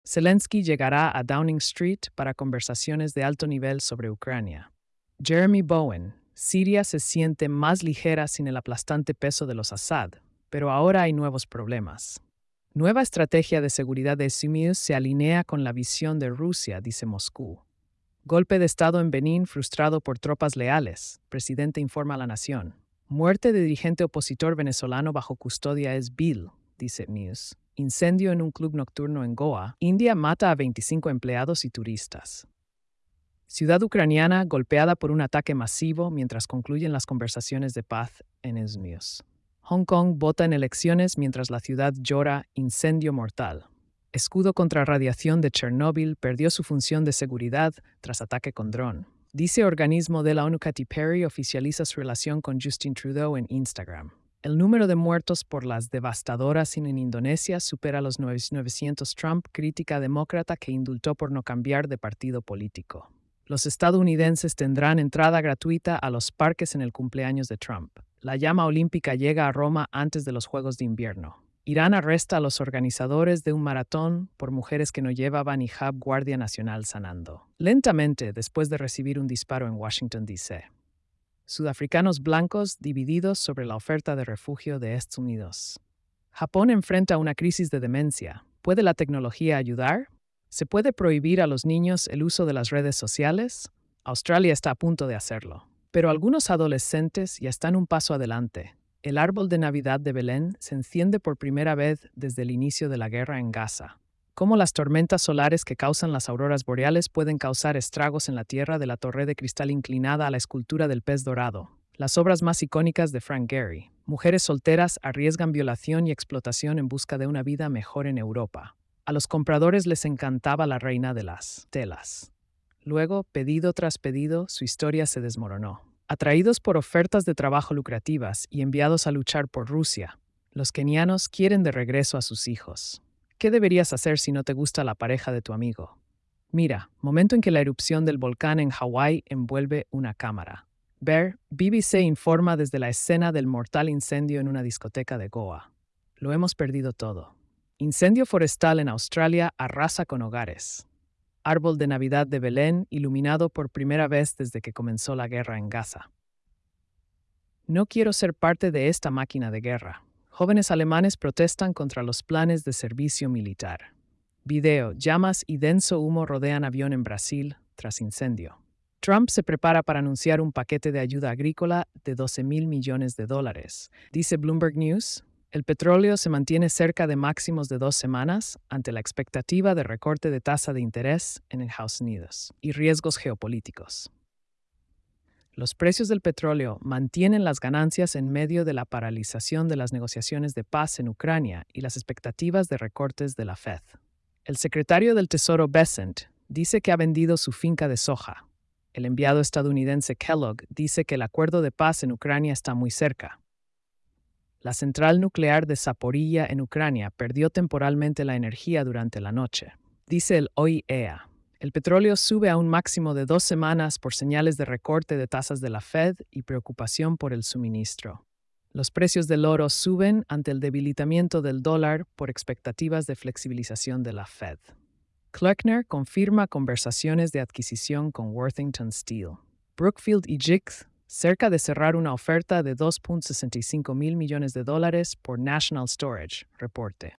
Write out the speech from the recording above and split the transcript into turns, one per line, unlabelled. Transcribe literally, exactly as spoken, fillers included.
Zelensky llegará a Downing Street para conversaciones de alto nivel sobre Ucrania. Jeremy Bowen, Siria se siente más ligera sin el aplastante peso de los Assad, pero ahora hay nuevos problemas. Nueva estrategia de seguridad de Simius se alinea con la visión de Rusia, dice Moscú. Golpe de Estado en Benín frustrado por tropas leales, presidente informa a la nación. Muerte de dirigente opositor venezolano bajo custodia es vil, dice News. Incendio en un club nocturno en Goa. India mata a veinticinco empleados y turistas. Ciudad ucraniana golpeada por un ataque masivo mientras concluyen las conversaciones de paz en News. Hong Kong vota en elecciones mientras la ciudad llora incendio mortal. Escudo contra radiación de Chernóbil perdió su función de seguridad tras ataque con dron. Dice organismo de la ONU Katy Perry oficializa su relación con Justin Trudeau en Instagram. El número de muertos por las devastadoras en Indonesia supera los novecientos. Trump crítica demócrata que indultó por no cambiar de partido político. Los estadounidenses tendrán entrada gratuita a los parques en el cumpleaños de Trump. La llama olímpica llega a Roma antes de los Juegos de Invierno. Irán arresta a los organizadores de un maratón por mujeres que no llevaban hijab. Guardia Nacional sanando lentamente después de recibir un disparo en Washington, D C Sudafricanos blancos divididos sobre la oferta de refugio de Estados Unidos. Japón enfrenta una crisis de demencia. ¿Puede la tecnología ayudar? ¿Se puede prohibir a los niños el uso de las redes sociales? Australia está a punto de hacerlo. Pero algunos adolescentes ya están un paso adelante. El árbol de Navidad de Belén se enciende por primera vez desde el inicio de la guerra en Gaza. Cómo las tormentas solares que causan las auroras boreales pueden causar estragos en la tierra de la torre de cristal inclinada a la escultura del pez dorado. Las obras más icónicas de Frank Gehry. Mujeres solteras arriesgan violación y explotación en busca de una vida mejor en Europa. A los compradores les encantaba la reina de las telas. Luego, pedido tras pedido, su historia se desmoronó. Atraídos por ofertas de trabajo lucrativas y enviados a luchar por Rusia, los kenianos quieren de regreso a sus hijos. ¿Qué deberías hacer si no te gusta la pareja de tu amigo? Mira, momento en que la erupción del volcán en Hawái envuelve una cámara. Ver, B B C informa desde la escena del mortal incendio en una discoteca de Goa. Lo hemos perdido todo. Incendio forestal en Australia arrasa con hogares. Árbol de Navidad de Belén iluminado por primera vez desde que comenzó la guerra en Gaza. No quiero ser parte de esta máquina de guerra. Jóvenes alemanes protestan contra los planes de servicio militar. Video, llamas y denso humo rodean avión en Brasil tras incendio. Trump se prepara para anunciar un paquete de ayuda agrícola de doce mil millones de dólares. Dice Bloomberg News, el petróleo se mantiene cerca de máximos de dos semanas ante la expectativa de recorte de tasa de interés en Estados Unidos y riesgos geopolíticos. Los precios del petróleo mantienen las ganancias en medio de la paralización de las negociaciones de paz en Ucrania y las expectativas de recortes de la Fed. El secretario del Tesoro Bessent dice que ha vendido su finca de soja. El enviado estadounidense Kellogg dice que el acuerdo de paz en Ucrania está muy cerca. La central nuclear de Zaporilla en Ucrania perdió temporalmente la energía durante la noche. Dice el O I E A. El petróleo sube a un máximo de dos semanas por señales de recorte de tasas de la Fed y preocupación por el suministro. Los precios del oro suben ante el debilitamiento del dólar por expectativas de flexibilización de la Fed. Kleckner confirma conversaciones de adquisición con Worthington Steel. Brookfield y Jix cerca de cerrar una oferta de dos punto sesenta y cinco mil millones de dólares por National Storage, reporte.